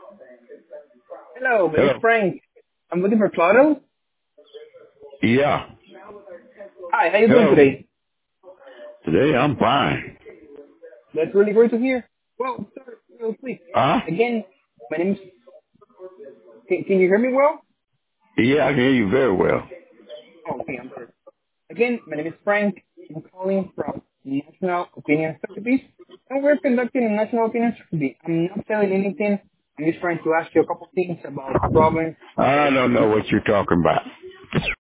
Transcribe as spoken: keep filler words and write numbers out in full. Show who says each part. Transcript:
Speaker 1: Hello, my name is
Speaker 2: Hello.
Speaker 1: Frank. I'm looking for Claudio.
Speaker 2: Yeah.
Speaker 1: Hi, how you doing
Speaker 2: Hello.
Speaker 1: today?
Speaker 2: Today I'm fine.
Speaker 1: That's really great to hear. Well, sir, real quick.
Speaker 2: Huh?
Speaker 1: Again, my name is... Can, can you hear me well?
Speaker 2: Yeah, I can hear you very well.
Speaker 1: Oh, okay, I'm sorry. Again, my name is Frank. I'm calling from National Opinion Studies. And we're conducting a National Opinion Study. I'm not selling anything. I'm just trying to ask you a couple things about problems
Speaker 2: I
Speaker 1: that
Speaker 2: don't know
Speaker 1: you...
Speaker 2: what you're talking about.